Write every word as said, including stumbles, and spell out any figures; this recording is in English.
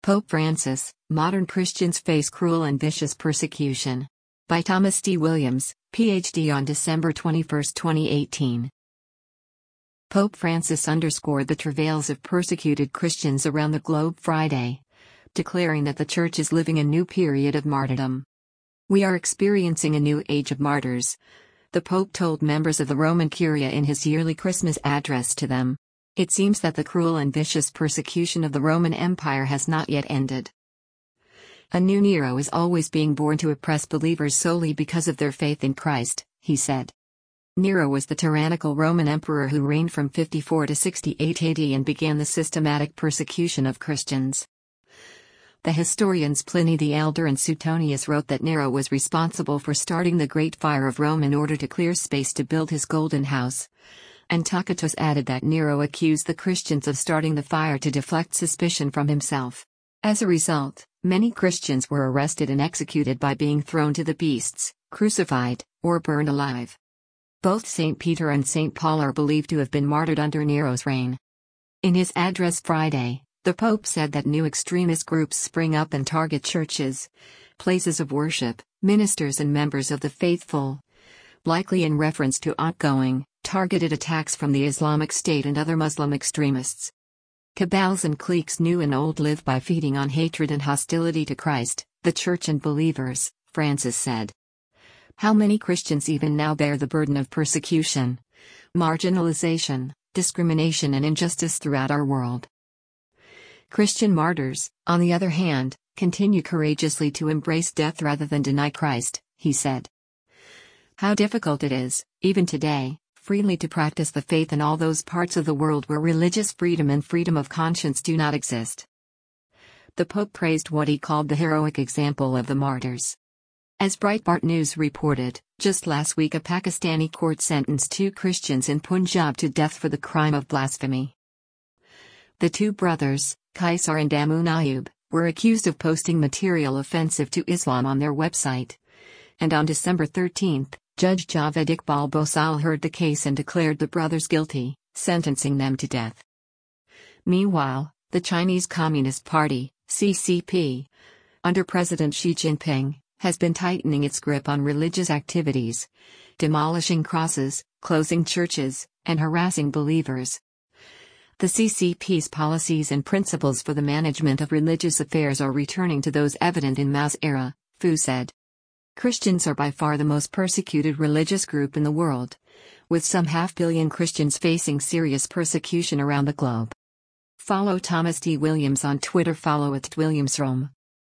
Pope Francis, Modern Christians Face Cruel and Vicious Persecution. By Thomas D. Williams, P H D on December twenty-first, twenty eighteen. Pope Francis underscored the travails of persecuted Christians around the globe Friday, declaring that the Church is living a new period of martyrdom. "We are experiencing a new age of martyrs," the Pope told members of the Roman Curia in his yearly Christmas address to them. "It seems that the cruel and vicious persecution of the Roman Empire has not yet ended. A new Nero is always being born to oppress believers solely because of their faith in Christ," he said. Nero was the tyrannical Roman emperor who reigned from fifty-four to sixty-eight A D and began the systematic persecution of Christians. The historians Pliny the Elder and Suetonius wrote that Nero was responsible for starting the Great Fire of Rome in order to clear space to build his Golden House. And Tacitus added that Nero accused the Christians of starting the fire to deflect suspicion from himself. As a result, many Christians were arrested and executed by being thrown to the beasts, crucified, or burned alive. Both Saint Peter and Saint Paul are believed to have been martyred under Nero's reign. In his address Friday, the Pope said that new extremist groups spring up and target churches, places of worship, ministers and members of the faithful, likely in reference to ongoing, targeted attacks from the Islamic State and other Muslim extremists. Cabals and cliques new and old live by feeding on hatred and hostility to Christ, the Church and believers, Francis said. How many Christians even now bear the burden of persecution, marginalization, discrimination and injustice throughout our world? Christian martyrs, on the other hand, continue courageously to embrace death rather than deny Christ, he said. How difficult it is, even today, freely to practice the faith in all those parts of the world where religious freedom and freedom of conscience do not exist. The Pope praised what he called the heroic example of the martyrs. As Breitbart News reported, just last week a Pakistani court sentenced two Christians in Punjab to death for the crime of blasphemy. The two brothers, Kaisar and Amun Ayub, were accused of posting material offensive to Islam on their website. And on December thirteenth, Judge Javed Iqbal Bosal heard the case and declared the brothers guilty, sentencing them to death. Meanwhile, the Chinese Communist Party, C C P, under President Xi Jinping, has been tightening its grip on religious activities, demolishing crosses, closing churches, and harassing believers. The C C P's policies and principles for the management of religious affairs are returning to those evident in Mao's era, Fu said. Christians are by far the most persecuted religious group in the world, with some half-billion Christians facing serious persecution around the globe. Follow Thomas D. Williams on Twitter. Follow at Williamsrome.